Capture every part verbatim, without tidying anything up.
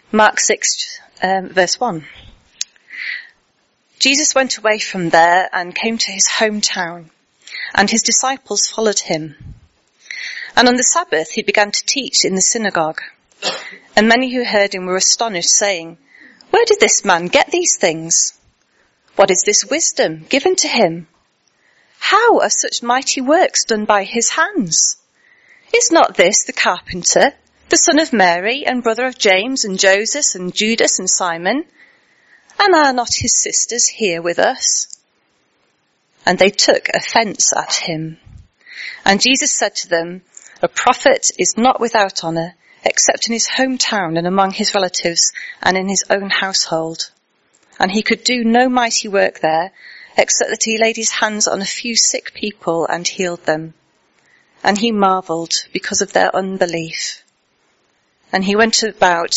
Mark six, um, verse one. Jesus went away from there and came to his hometown, and his disciples followed him. And on the Sabbath he began to teach in the synagogue. And many who heard him were astonished, saying, "Where did this man get these things? What is this wisdom given to him? How are such mighty works done by his hands? Is not this the carpenter, the son of Mary, and brother of James and Joseph and Judas and Simon? And are not his sisters here with us?" And they took offence at him. And Jesus said to them, "A prophet is not without honour, except in his hometown and among his relatives and in his own household." And he could do no mighty work there, except that he laid his hands on a few sick people and healed them. And he marvelled because of their unbelief. And he went about.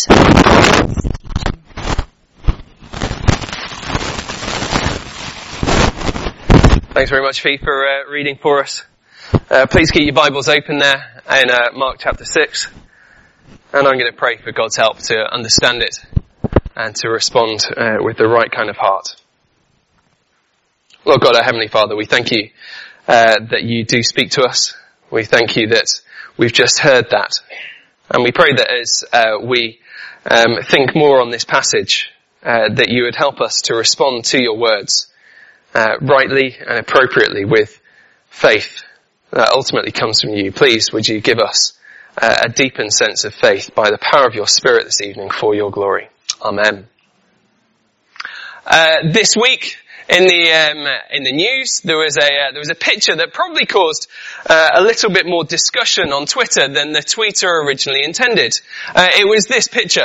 Thanks very much, Fee, for uh, reading for us. Uh, please keep your Bibles open there in uh, Mark chapter six. And I'm going to pray for God's help to understand it and to respond uh, with the right kind of heart. Lord God, our Heavenly Father, we thank you uh, that you do speak to us. We thank you that we've just heard that. And we pray that as uh, we um, think more on this passage, uh, that you would help us to respond to your words uh, rightly and appropriately with faith that ultimately comes from you. Please, would you give us uh, a deepened sense of faith by the power of your Spirit this evening for your glory. Amen. Uh, this week, In the um, in the news, there was a uh, there was a picture that probably caused uh, a little bit more discussion on Twitter than the tweeter originally intended. Uh, it was this picture.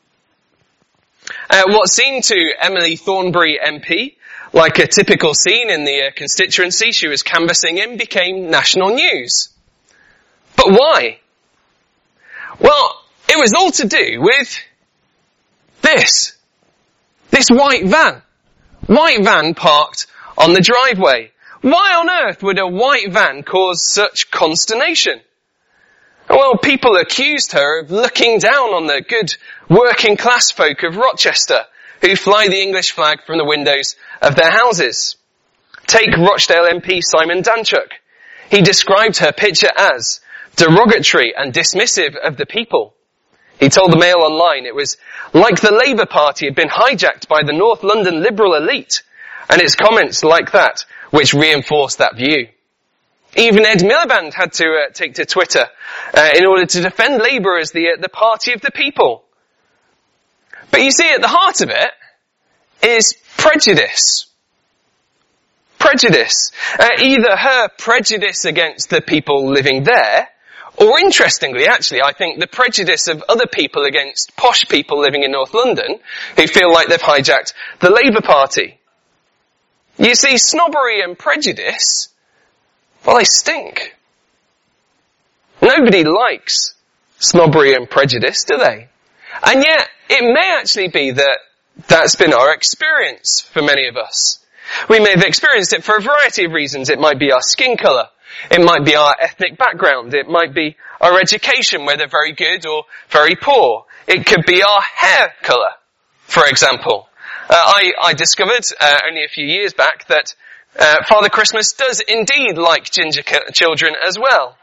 Uh, what seemed to Emily Thornberry M P like a typical scene in the uh, constituency she was canvassing in became national news. But why? Well, it was all to do with this. This white van. White van parked on the driveway. Why on earth would a white van cause such consternation? Well, people accused her of looking down on the good working class folk of Rochester who fly the English flag from the windows of their houses. Take Rochdale M P Simon Danchuk. He described her picture as derogatory and dismissive of the people. He told the Mail Online it was like the Labour Party had been hijacked by the North London liberal elite, and it's comments like that which reinforced that view. Even Ed Miliband had to uh, take to Twitter uh, in order to defend Labour as the, uh, the party of the people. But you see, at the heart of it is prejudice. Prejudice. Uh, either her prejudice against the people living there, or interestingly, actually, I think the prejudice of other people against posh people living in North London who feel like they've hijacked the Labour Party. You see, snobbery and prejudice, well, they stink. Nobody likes snobbery and prejudice, do they? And yet, it may actually be that that's been our experience for many of us. We may have experienced it for a variety of reasons. It might be our skin colour. It might be our ethnic background. It might be our education, whether very good or very poor. It could be our hair colour, for example. Uh, I, I discovered uh, only a few years back that uh, Father Christmas does indeed like ginger children as well.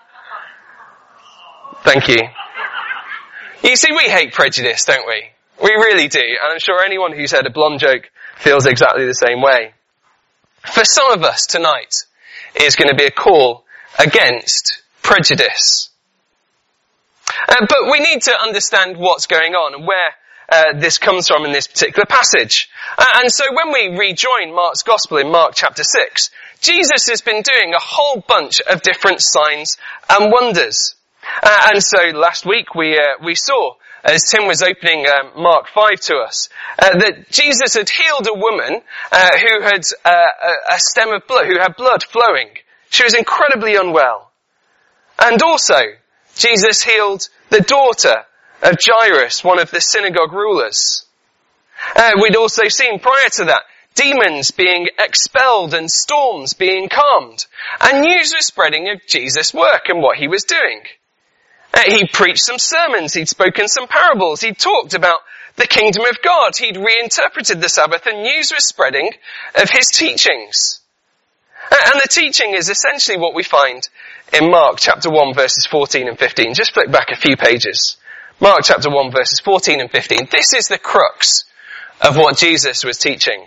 Thank you. You see, we hate prejudice, don't we? We really do. And I'm sure anyone who's heard a blonde joke feels exactly the same way. For some of us tonight, is going to be a call against prejudice. Uh, but we need to understand what's going on and where uh, this comes from in this particular passage. Uh, and so when we rejoin Mark's Gospel in Mark chapter six, Jesus has been doing a whole bunch of different signs and wonders. Uh, and so last week we uh, we saw, as Tim was opening um, Mark five to us, uh, that Jesus had healed a woman uh, who had uh, a, a stem of blood, who had blood flowing. She was incredibly unwell. And also, Jesus healed the daughter of Jairus, one of the synagogue rulers. Uh, we'd also seen prior to that demons being expelled and storms being calmed. And news was spreading of Jesus' work and what he was doing. Uh, he preached some sermons, he'd spoken some parables, he'd talked about the kingdom of God. He'd reinterpreted the Sabbath and news was spreading of his teachings. And the teaching is essentially what we find in Mark chapter one verses fourteen and fifteen. Just flick back a few pages. Mark chapter one verses fourteen and fifteen. This is the crux of what Jesus was teaching.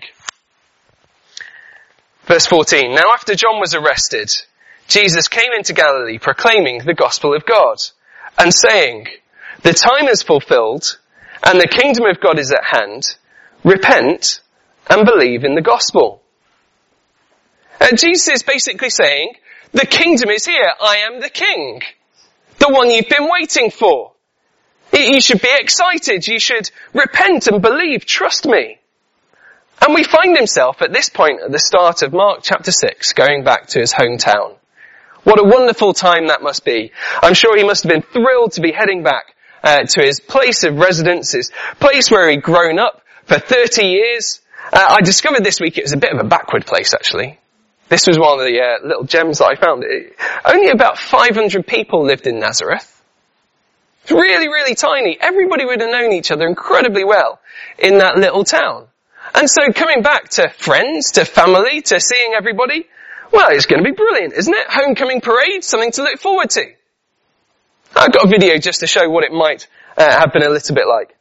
Verse fourteen. Now after John was arrested, Jesus came into Galilee proclaiming the gospel of God and saying, the time is fulfilled and the kingdom of God is at hand. Repent and believe in the gospel. And Jesus is basically saying, the kingdom is here. I am the king. The one you've been waiting for. You should be excited. You should repent and believe. Trust me. And we find himself at this point at the start of Mark chapter six, going back to his hometown. What a wonderful time that must be. I'm sure he must have been thrilled to be heading back uh, to his place of residence, his place where he'd grown up for thirty years. Uh, I discovered this week it was a bit of a backward place, actually. This was one of the uh, little gems that I found. It, only about five hundred people lived in Nazareth. It's really, really tiny. Everybody would have known each other incredibly well in that little town. And so coming back to friends, to family, to seeing everybody, well, it's going to be brilliant, isn't it? Homecoming parade, something to look forward to. I've got a video just to show what it might uh, have been a little bit like.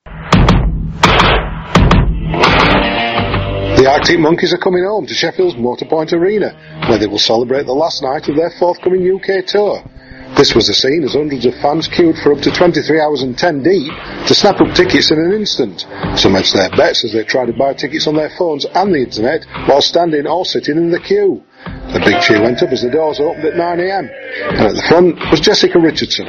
The Arctic Monkeys are coming home to Sheffield's Motorpoint Arena, where they will celebrate the last night of their forthcoming U K tour. This was the scene as hundreds of fans queued for up to twenty-three hours and ten deep to snap up tickets in an instant. Some hedged their bets as they tried to buy tickets on their phones and the internet while standing or sitting in the queue. The big cheer went up as the doors opened at nine a m. And at the front was Jessica Richardson.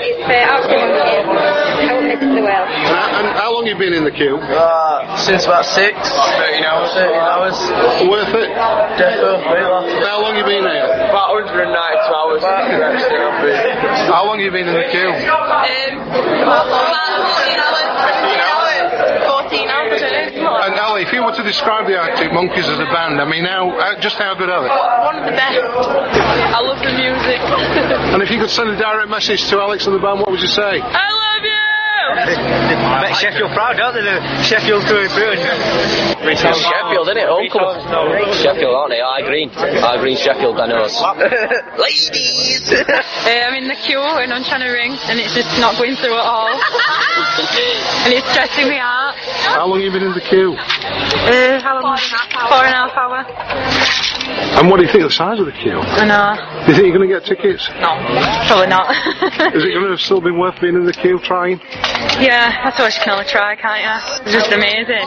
And how long have you been in the queue? Uh, since about six. thirteen hours. thirteen hours. Worth it? Definitely. How long have you been here? About one hundred ninety-two hours. How long have you been in the queue? Um, about fourteen hours. fourteen hours, I don't know. And Ali, if you were to describe the Arctic Monkeys as a band, I mean, how, how just how good are they? One of the best. I love the music. And if you could send a direct message to Alex and the band, what would you say? I love you! They make Sheffield proud, don't they? Sheffield's going through. It's Sheffield, isn't it? Homecoming. Sheffield, aren't they? I green. I green Sheffield, I know. Ladies! uh, I'm in the queue and I'm trying to ring and it's just not going through at all. And it's stressing me out. How long have you been in the queue? Uh, how long? Four and a half hour. And what do you think of the size of the queue? I know. Do you think you're going to get tickets? No, probably not. Is it going to have still been worth being in the queue trying? Yeah, I suppose you can only try, can't you? It's just amazing.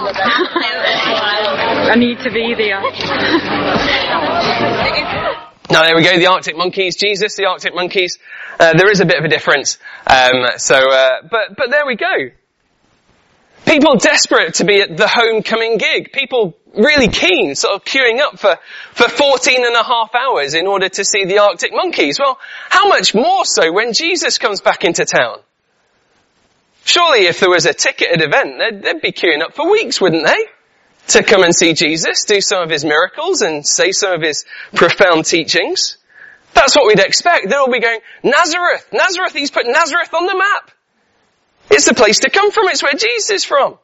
I need to be there. Now there we go, the Arctic Monkeys, Jesus, the Arctic Monkeys. Uh, there is a bit of a difference. Um, so, uh, but, but there we go. People desperate to be at the homecoming gig. People really keen, sort of queuing up for, for fourteen and a half hours in order to see the Arctic Monkeys. Well, how much more so when Jesus comes back into town? Surely if there was a ticketed event, they'd, they'd be queuing up for weeks, wouldn't they? To come and see Jesus, do some of his miracles and say some of his profound teachings. That's what we'd expect. They'll all be going, Nazareth, Nazareth, he's put Nazareth on the map. It's the place to come from, it's where Jesus is from.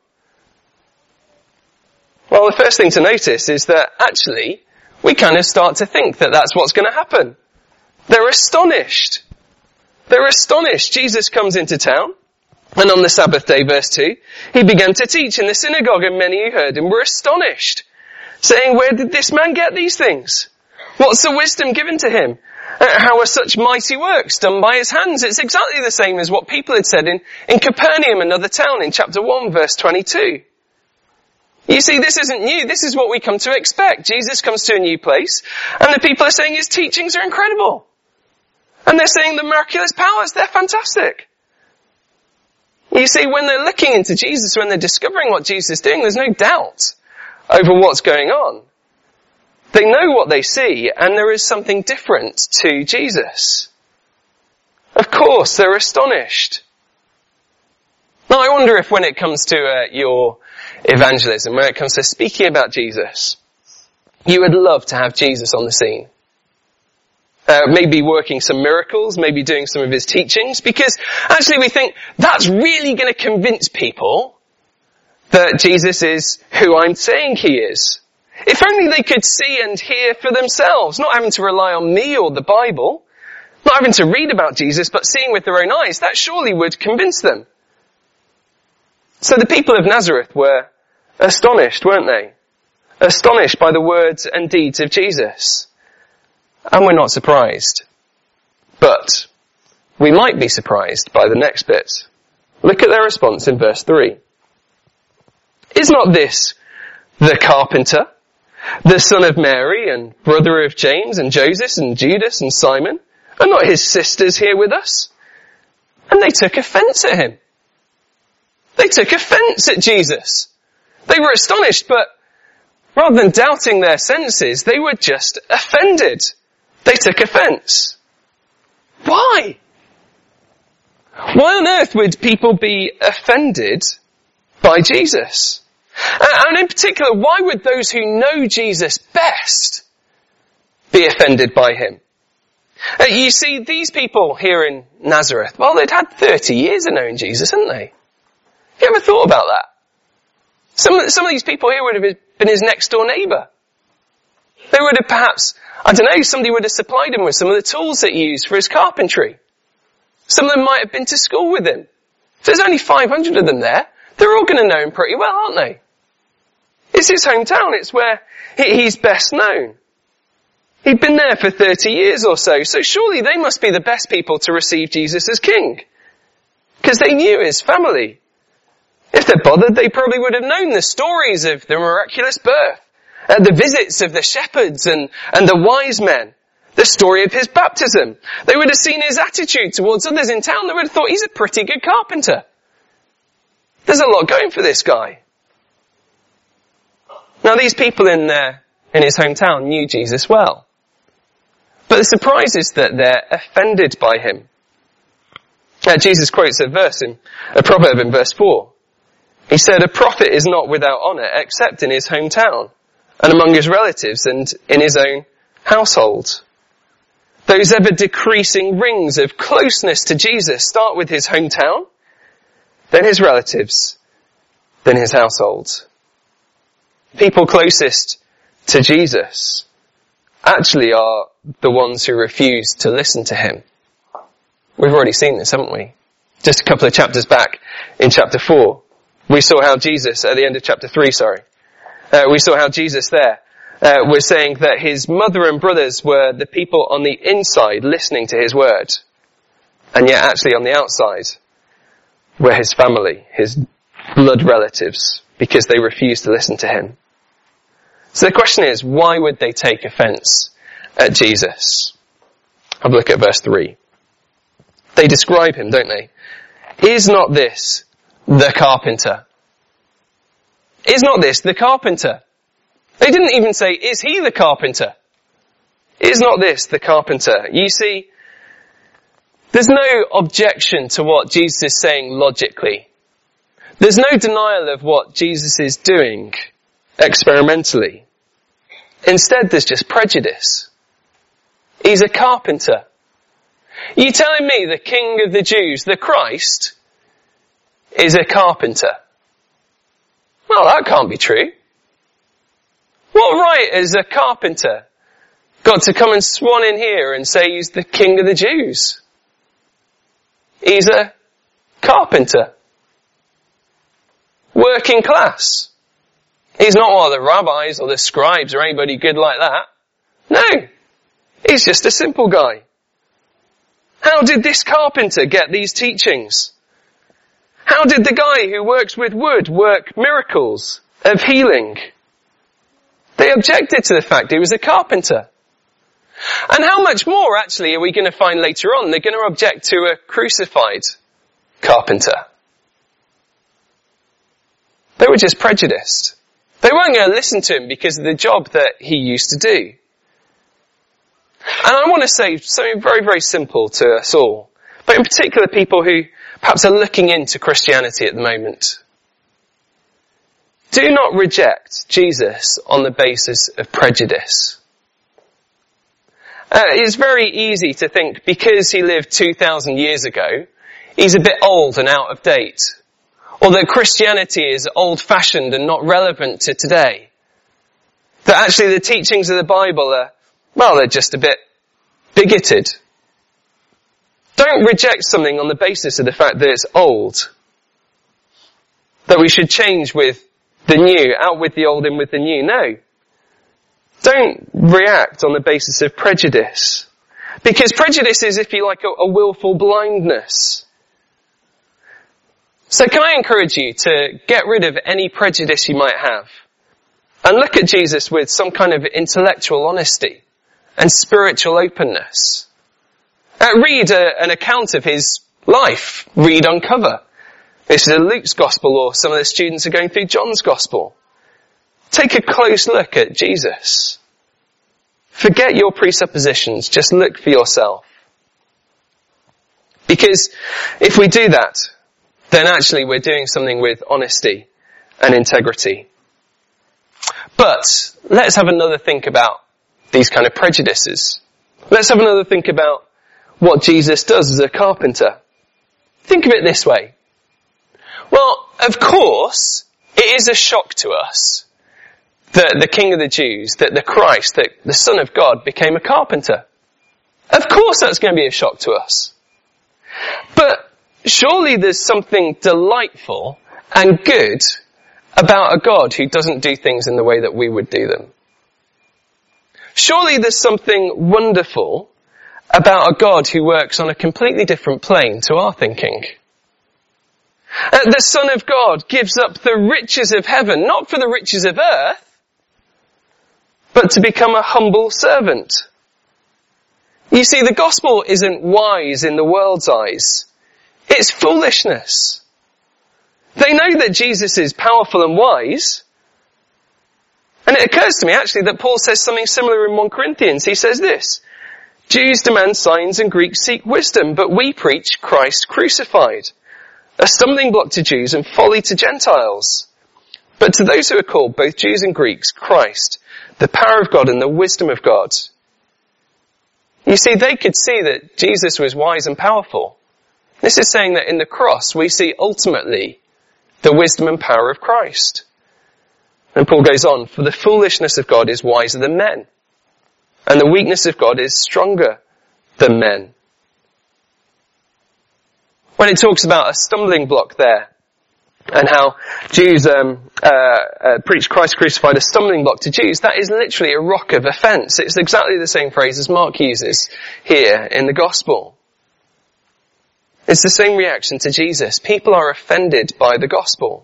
Well, the first thing to notice is that actually, we kind of start to think that that's what's going to happen. They're astonished. They're astonished. Jesus comes into town. And on the Sabbath day, verse two, he began to teach in the synagogue and many who heard him were astonished, saying, where did this man get these things? What's the wisdom given to him? Uh, how are such mighty works done by his hands? It's exactly the same as what people had said in, in Capernaum, another town, in chapter one, verse twenty-two. You see, this isn't new. This is what we come to expect. Jesus comes to a new place, and the people are saying his teachings are incredible. And they're saying the miraculous powers, they're fantastic. You see, when they're looking into Jesus, when they're discovering what Jesus is doing, there's no doubt over what's going on. They know what they see, and there is something different to Jesus. Of course, they're astonished. Now, I wonder if when it comes to uh, your evangelism, when it comes to speaking about Jesus, you would love to have Jesus on the scene. Uh, maybe working some miracles, maybe doing some of his teachings, because actually we think that's really going to convince people that Jesus is who I'm saying he is. If only they could see and hear for themselves, not having to rely on me or the Bible, not having to read about Jesus, but seeing with their own eyes, that surely would convince them. So the people of Nazareth were astonished, weren't they? Astonished by the words and deeds of Jesus. And we're not surprised. But we might be surprised by the next bit. Look at their response in verse three. Is not this the carpenter, the son of Mary and brother of James and Joseph and Judas and Simon? Are not his sisters here with us? And they took offence at him. They took offence at Jesus. They were astonished, but rather than doubting their senses, they were just offended. They took offence. Why? Why on earth would people be offended by Jesus? And in particular, why would those who know Jesus best be offended by him? Uh, you see, these people here in Nazareth, well, they'd had thirty years of knowing Jesus, hadn't they? You ever thought about that? Some of, some of these people here would have been his next door neighbour. They would have perhaps, I don't know, somebody would have supplied him with some of the tools that he used for his carpentry. Some of them might have been to school with him. If there's only five hundred of them there, they're all going to know him pretty well, aren't they? It's his hometown. It's where he's best known. He'd been there for thirty years or so, so surely they must be the best people to receive Jesus as king. Because they knew his family. If they're bothered, they probably would have known the stories of the miraculous birth, uh, the visits of the shepherds and, and the wise men, the story of his baptism. They would have seen his attitude towards others in town. They would have thought he's a pretty good carpenter. There's a lot going for this guy. Now these people in there, in his hometown knew Jesus well. But the surprise is that they're offended by him. Uh, Jesus quotes a verse in, a proverb in verse four. He said, a prophet is not without honour except in his hometown and among his relatives and in his own household. Those ever decreasing rings of closeness to Jesus start with his hometown, then his relatives, then his household. People closest to Jesus actually are the ones who refuse to listen to him. We've already seen this, haven't we? Just a couple of chapters back in chapter four. We saw how Jesus, at the end of chapter three, sorry, uh, we saw how Jesus there uh, was saying that his mother and brothers were the people on the inside listening to his word. And yet actually on the outside were his family, his blood relatives, because they refused to listen to him. So the question is, why would they take offence at Jesus? Have a look at verse three. They describe him, don't they? Is not this the carpenter? Is not this the carpenter? They didn't even say, is he the carpenter? Is not this the carpenter? You see, there's no objection to what Jesus is saying logically. There's no denial of what Jesus is doing experimentally. Instead, there's just prejudice. He's a carpenter. You telling me the King of the Jews, the Christ, is a carpenter? Well, that can't be true. What right has a carpenter got to come and swan in here and say he's the King of the Jews? He's a carpenter. Working class. He's not one of the rabbis or the scribes or anybody good like that. No. He's just a simple guy. How did this carpenter get these teachings? How did the guy who works with wood work miracles of healing? They objected to the fact he was a carpenter. And how much more actually are we going to find later on? They're going to object to a crucified carpenter. They were just prejudiced. They weren't going to listen to him because of the job that he used to do. And I want to say something very, very simple to us all, but in particular people who perhaps are looking into Christianity at the moment. Do not reject Jesus on the basis of prejudice. Uh, it's very easy to think because he lived two thousand years ago, he's a bit old and out of date. Or that Christianity is old-fashioned and not relevant to today. That actually the teachings of the Bible are, well, they're just a bit bigoted. Don't reject something on the basis of the fact that it's old. That we should change with the new, out with the old, in with the new. No. Don't react on the basis of prejudice. Because prejudice is, if you like, a, a willful blindness. So can I encourage you to get rid of any prejudice you might have and look at Jesus with some kind of intellectual honesty and spiritual openness. Uh, read a, an account of his life. Read Uncover. This is Luke's Gospel, or some of the students are going through John's Gospel. Take a close look at Jesus. Forget your presuppositions. Just look for yourself. Because if we do that, then actually we're doing something with honesty and integrity. But let's have another think about these kind of prejudices. Let's have another think about what Jesus does as a carpenter. Think of it this way. Well, of course, it is a shock to us that the King of the Jews, that the Christ, that the Son of God became a carpenter. Of course that's going to be a shock to us. But surely there's something delightful and good about a God who doesn't do things in the way that we would do them. Surely there's something wonderful about a God who works on a completely different plane to our thinking. Uh, the Son of God gives up the riches of heaven, not for the riches of earth, but to become a humble servant. You see, the gospel isn't wise in the world's eyes. It's foolishness. They know that Jesus is powerful and wise. And it occurs to me actually that Paul says something similar in First Corinthians. He says this, Jews demand signs and Greeks seek wisdom, but we preach Christ crucified, a stumbling block to Jews and folly to Gentiles. But to those who are called, both Jews and Greeks, Christ, the power of God and the wisdom of God. You see, they could see that Jesus was wise and powerful. This is saying that in the cross we see ultimately the wisdom and power of Christ. And Paul goes on, for the foolishness of God is wiser than men, and the weakness of God is stronger than men. When it talks about a stumbling block there, and how Jews um, uh, uh, preach Christ crucified, a stumbling block to Jews, that is literally a rock of offence. It's exactly the same phrase as Mark uses here in the Gospel. It's the same reaction to Jesus. People are offended by the Gospel.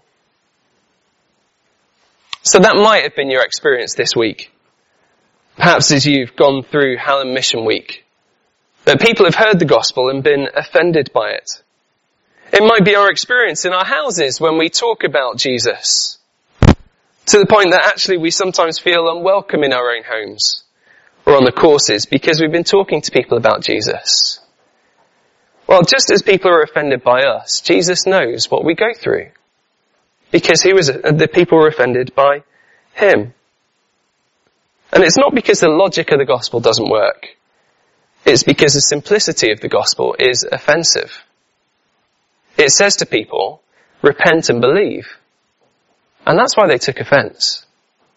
So that might have been your experience this week. Perhaps as you've gone through Hallam Mission Week, that people have heard the Gospel and been offended by it. It might be our experience in our houses when we talk about Jesus, to the point that actually we sometimes feel unwelcome in our own homes or on the courses because we've been talking to people about Jesus. Well, just as people are offended by us, Jesus knows what we go through because he was, the people were offended by him. And it's not because the logic of the gospel doesn't work. It's because the simplicity of the gospel is offensive. It says to people, repent and believe. And that's why they took offence.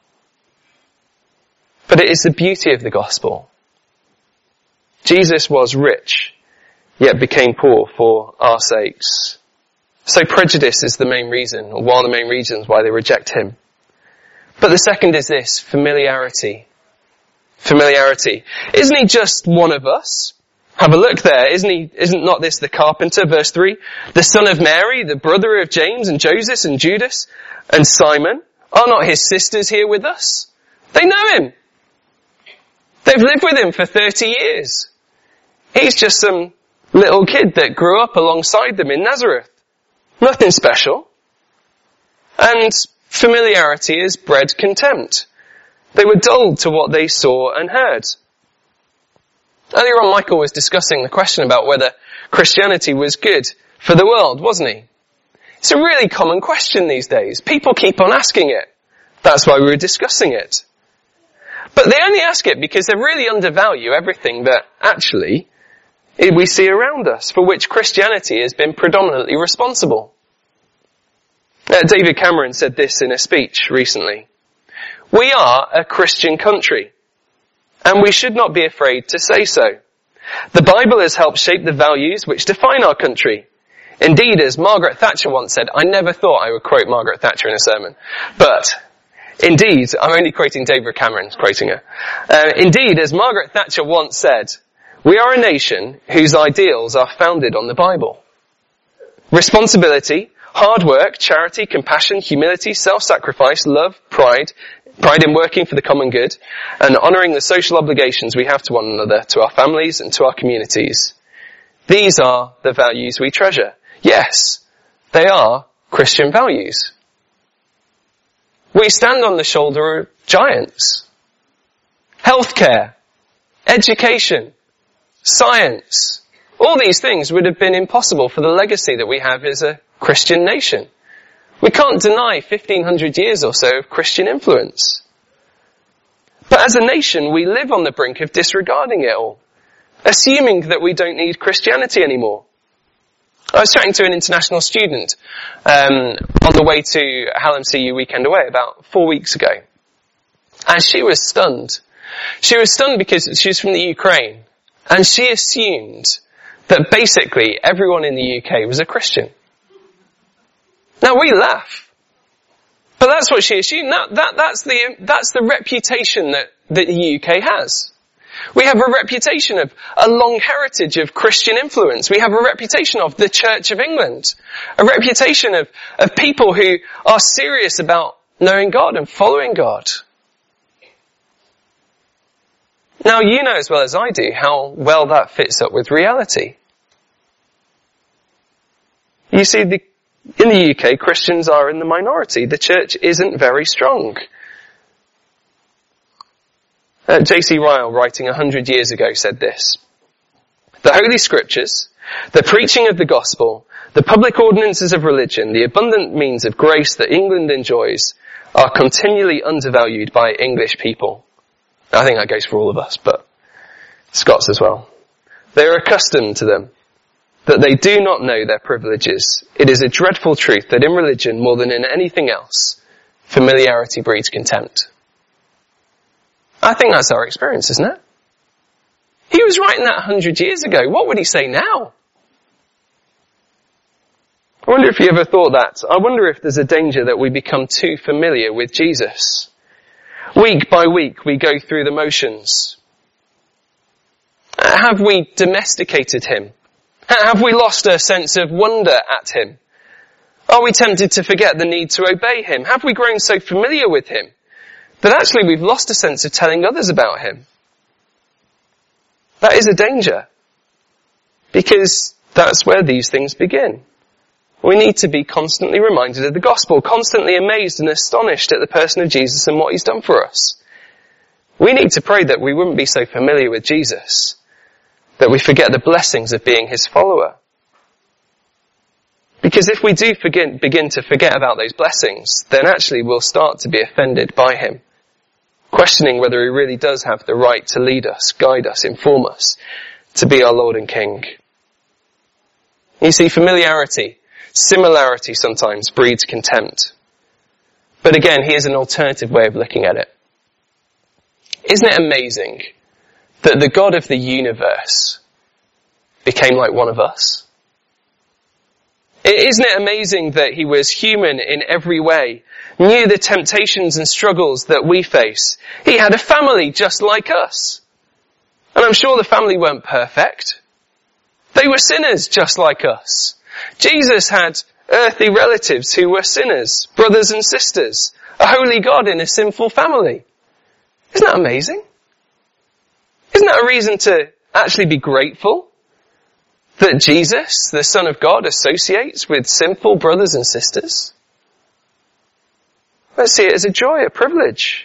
But it is the beauty of the gospel. Jesus was rich, yet became poor for our sakes. So prejudice is the main reason, or one of the main reasons why they reject him. But the second is this, familiarity. Familiarity. Isn't he just one of us? Have a look there. Isn't he, isn't not this the carpenter, verse three? The son of Mary, the brother of James and Joseph and Judas and Simon. Are not his sisters here with us? They know him. They've lived with him for thirty years. He's just some little kid that grew up alongside them in Nazareth. Nothing special. And familiarity has bred contempt. They were dulled to what they saw and heard. Earlier on, Michael was discussing the question about whether Christianity was good for the world, wasn't he? It's a really common question these days. People keep on asking it. That's why we were discussing it. But they only ask it because they really undervalue everything that actually we see around us, for which Christianity has been predominantly responsible. Uh, David Cameron said this in a speech recently. We are a Christian country, and we should not be afraid to say so. The Bible has helped shape the values which define our country. Indeed, as Margaret Thatcher once said, I never thought I would quote Margaret Thatcher in a sermon, but indeed, I'm only quoting David Cameron, quoting her. Uh, indeed, as Margaret Thatcher once said, we are a nation whose ideals are founded on the Bible. Responsibility, hard work, charity, compassion, humility, self-sacrifice, love, pride, pride in working for the common good, and honouring the social obligations we have to one another, to our families and to our communities. These are the values we treasure. Yes, they are Christian values. We stand on the shoulder of giants. Healthcare, education, science, all these things would have been impossible for the legacy that we have as a Christian nation. We can't deny fifteen hundred years or so of Christian influence. But as a nation, we live on the brink of disregarding it all, assuming that we don't need Christianity anymore. I was chatting to an international student um, on the way to Hallam C U Weekend Away about four weeks ago. And she was stunned. She was stunned because she's from the Ukraine. And she assumed that basically everyone in the U K was a Christian. Now we laugh. But that's what she assumed. That, that, that's the, that's the reputation that, that the U K has. We have a reputation of a long heritage of Christian influence. We have a reputation of the Church of England. A reputation of, of people who are serious about knowing God and following God. Now you know as well as I do how well that fits up with reality. You see, the, in the U K, Christians are in the minority. The church isn't very strong. Uh, J C Ryle, writing a hundred years ago, said this. The Holy Scriptures, the preaching of the gospel, the public ordinances of religion, the abundant means of grace that England enjoys are continually undervalued by English people. I think that goes for all of us, but Scots as well. They are accustomed to them, that they do not know their privileges. It is a dreadful truth that in religion, more than in anything else, familiarity breeds contempt. I think that's our experience, isn't it? He was writing that a hundred years ago. What would he say now? I wonder if you ever thought that. I wonder if there's a danger that we become too familiar with Jesus. Week by week we go through the motions. Have we domesticated him? Have we lost a sense of wonder at him? Are we tempted to forget the need to obey him? Have we grown so familiar with him that actually we've lost a sense of telling others about him? That is a danger, because that's where these things begin. We need to be constantly reminded of the gospel, constantly amazed and astonished at the person of Jesus and what he's done for us. We need to pray that we wouldn't be so familiar with Jesus that we forget the blessings of being his follower. Because if we do begin, begin to forget about those blessings, then actually we'll start to be offended by him, questioning whether he really does have the right to lead us, guide us, inform us, to be our Lord and King. You see, familiarity, similarity sometimes breeds contempt. But again, here's an alternative way of looking at it. Isn't it amazing that the God of the universe became like one of us? Isn't it amazing that he was human in every way, knew the temptations and struggles that we face? He had a family just like us. And I'm sure the family weren't perfect. They were sinners just like us. Jesus had earthly relatives who were sinners, brothers and sisters, a holy God in a sinful family. Isn't that amazing? Isn't that a reason to actually be grateful that Jesus, the Son of God, associates with sinful brothers and sisters? Let's see it as a joy, a privilege.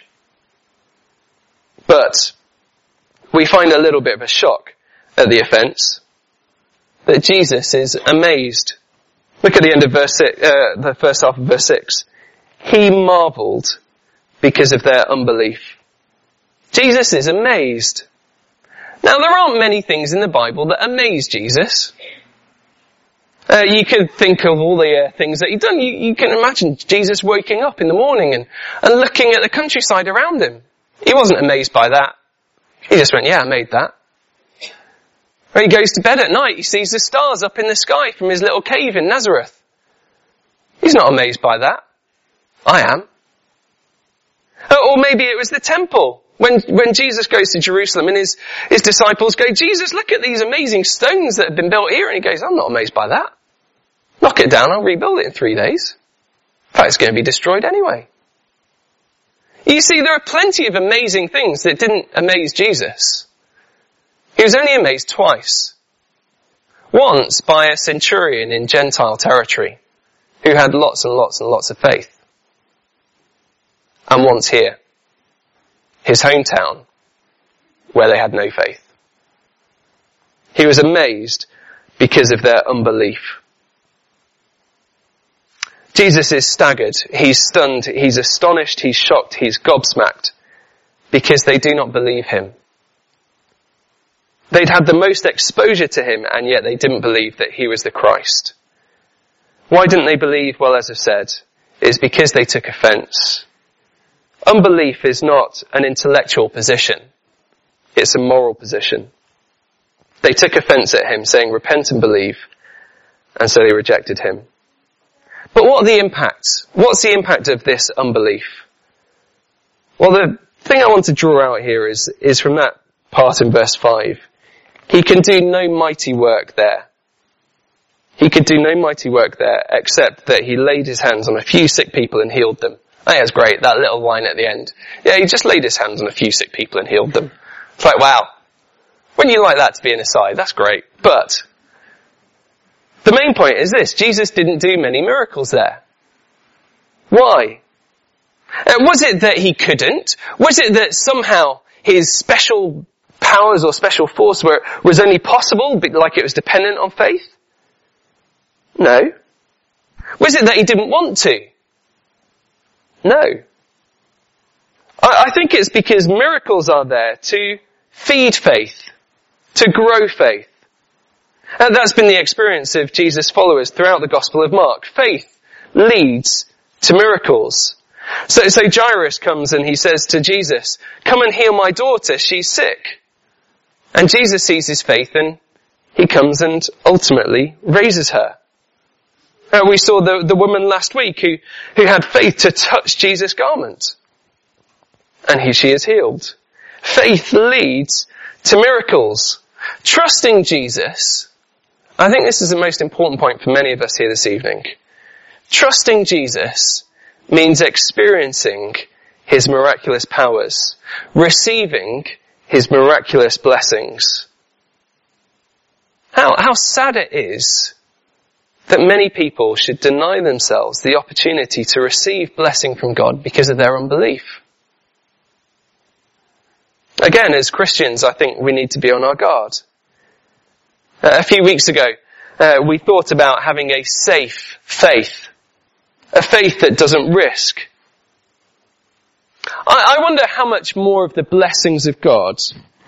But we find a little bit of a shock at the offence that Jesus is amazed. Look at the end of verse six, uh, the first half of verse six. He marvelled because of their unbelief. Jesus is amazed. Now, there aren't many things in the Bible that amaze Jesus. Uh, you could think of all the uh, things that he'd done. You, you can imagine Jesus waking up in the morning and, and looking at the countryside around him. He wasn't amazed by that. He just went, yeah, I made that. Or he goes to bed at night, he sees the stars up in the sky from his little cave in Nazareth. He's not amazed by that. I am. Or maybe it was the temple. When, when Jesus goes to Jerusalem and his, his disciples go, Jesus, look at these amazing stones that have been built here. And he goes, I'm not amazed by that. Knock it down, I'll rebuild it in three days. In fact, it's going to be destroyed anyway. You see, there are plenty of amazing things that didn't amaze Jesus. He was only amazed twice. Once by a centurion in Gentile territory who had lots and lots and lots of faith. And once here, his hometown, where they had no faith. He was amazed because of their unbelief. Jesus is staggered, he's stunned, he's astonished, he's shocked, he's gobsmacked because they do not believe him. They'd had the most exposure to him and yet they didn't believe that he was the Christ. Why didn't they believe? Well, as I've said, it's because they took offence. Unbelief is not an intellectual position. It's a moral position. They took offence at him saying, repent and believe, and so they rejected him. But what are the impacts? What's the impact of this unbelief? Well, the thing I want to draw out here is, is from that part in verse five. He can do no mighty work there. He could do no mighty work there except that he laid his hands on a few sick people and healed them. Oh, yeah, it's great, that little line at the end. Yeah, he just laid his hands on a few sick people and healed them. It's like, wow. Wouldn't you like that to be an aside? That's great. But the main point is this. Jesus didn't do many miracles there. Why? Uh, was it that he couldn't? Was it that somehow his special powers or special force were, was only possible, like it was dependent on faith? No. Was it that he didn't want to? No. I, I think it's because miracles are there to feed faith, to grow faith. And that's been the experience of Jesus' followers throughout the Gospel of Mark. Faith leads to miracles. So, so Jairus comes and he says to Jesus, come and heal my daughter, she's sick. And Jesus sees his faith and he comes and ultimately raises her. Uh, we saw the, the woman last week who, who had faith to touch Jesus' garment. And he, she is healed. Faith leads to miracles. Trusting Jesus, I think this is the most important point for many of us here this evening. Trusting Jesus means experiencing his miraculous powers, receiving his miraculous blessings. How, how sad it is that many people should deny themselves the opportunity to receive blessing from God because of their unbelief. Again, as Christians, I think we need to be on our guard. Uh, a few weeks ago, uh, we thought about having a safe faith. A faith that doesn't risk. I, I wonder how much more of the blessings of God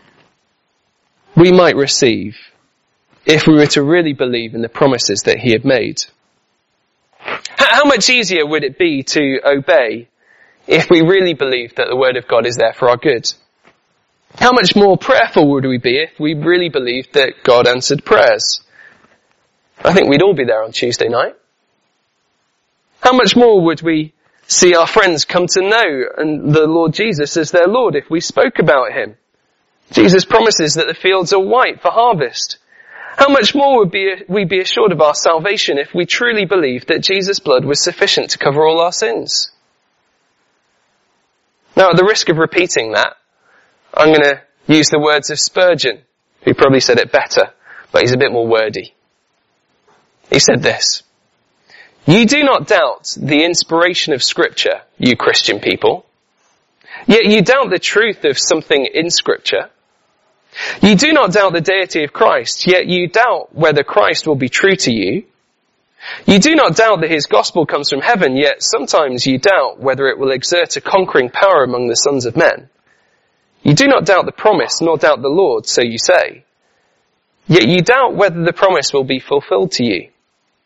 we might receive if we were to really believe in the promises that he had made. How much easier would it be to obey if we really believed that the word of God is there for our good? How much more prayerful would we be if we really believed that God answered prayers? I think we'd all be there on Tuesday night. How much more would we see our friends come to know and the Lord Jesus as their Lord if we spoke about him? Jesus promises that the fields are white for harvest. How much more would be, we be assured of our salvation if we truly believed that Jesus' blood was sufficient to cover all our sins? Now, at the risk of repeating that, I'm going to use the words of Spurgeon, who probably said it better, but he's a bit more wordy. He said this: you do not doubt the inspiration of Scripture, you Christian people, yet you doubt the truth of something in Scripture. You do not doubt the deity of Christ, yet you doubt whether Christ will be true to you. You do not doubt that his gospel comes from heaven, yet sometimes you doubt whether it will exert a conquering power among the sons of men. You do not doubt the promise, nor doubt the Lord, so you say. Yet you doubt whether the promise will be fulfilled to you.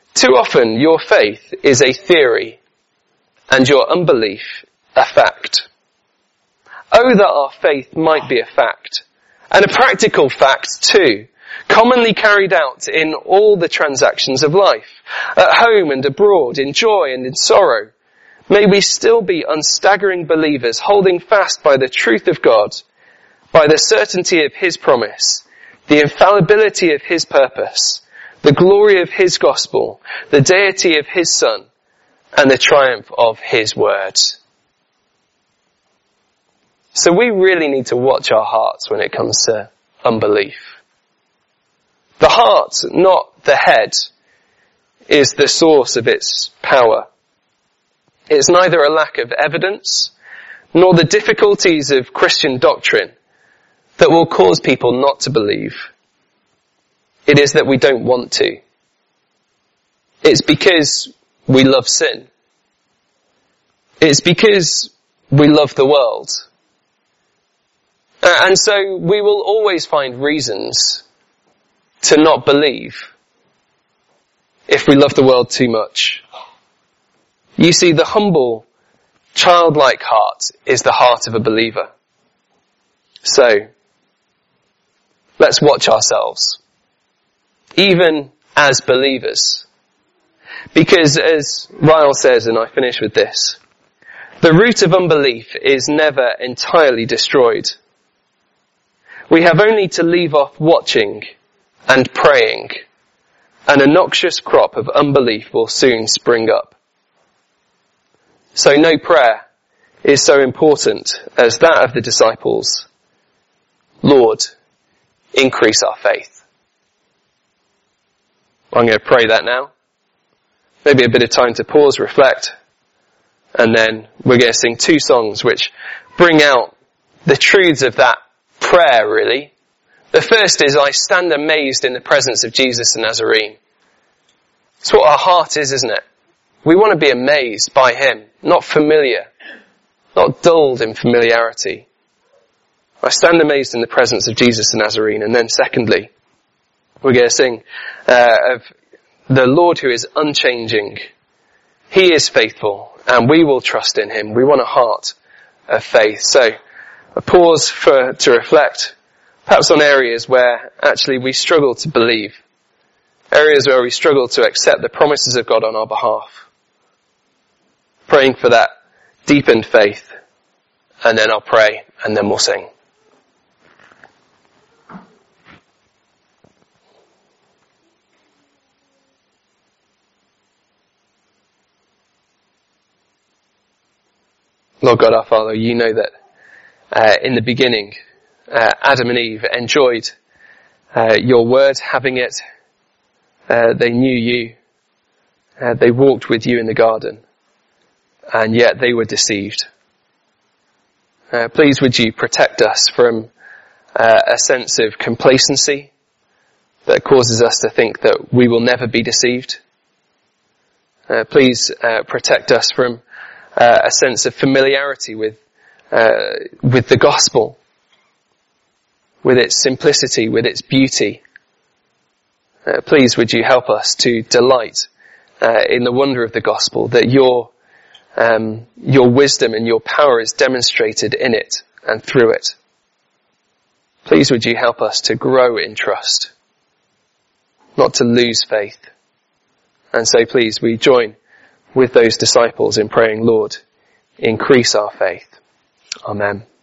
Too often your faith is a theory and your unbelief a fact. Oh, that our faith might be a fact, and a practical fact too, commonly carried out in all the transactions of life, at home and abroad, in joy and in sorrow. May we still be unstaggering believers, holding fast by the truth of God, by the certainty of his promise, the infallibility of his purpose, the glory of his gospel, the deity of his Son, and the triumph of his word. So we really need to watch our hearts when it comes to unbelief. The heart, not the head, is the source of its power. It's neither a lack of evidence, nor the difficulties of Christian doctrine that will cause people not to believe. It is that we don't want to. It's because we love sin. It's because we love the world. Uh, and so we will always find reasons to not believe if we love the world too much. You see, the humble, childlike heart is the heart of a believer. So, let's watch ourselves, even as believers. Because as Ryle says, and I finish with this, the root of unbelief is never entirely destroyed. We have only to leave off watching and praying, and a noxious crop of unbelief will soon spring up. So no prayer is so important as that of the disciples. Lord, increase our faith. I'm going to pray that now. Maybe a bit of time to pause, reflect, and then we're going to sing two songs which bring out the truths of that prayer, really. The first is, I stand amazed in the presence of Jesus the Nazarene. It's what our heart is, isn't it? We want to be amazed by him, not familiar, not dulled in familiarity. I stand amazed in the presence of Jesus the Nazarene. And then secondly, we're going to sing uh, of the Lord who is unchanging. He is faithful, and we will trust in him. We want a heart of faith. So, a pause for to reflect, perhaps on areas where actually we struggle to believe, areas where we struggle to accept the promises of God on our behalf. Praying for that deepened faith, and then I'll pray, and then we'll sing. Lord God our Father, you know that uh, in the beginning, uh, Adam and Eve enjoyed uh, your word, having it. Uh, they knew you. Uh, they walked with you in the garden. And yet they were deceived. Uh, please would you protect us from uh, a sense of complacency that causes us to think that we will never be deceived. Uh, please uh, protect us from uh, a sense of familiarity with uh, with the gospel, with its simplicity, with its beauty. Uh, please would you help us to delight uh, in the wonder of the gospel, that your um, your wisdom and your power is demonstrated in it and through it. Please would you help us to grow in trust, not to lose faith. And so please we join with those disciples in praying, Lord, increase our faith. Amen.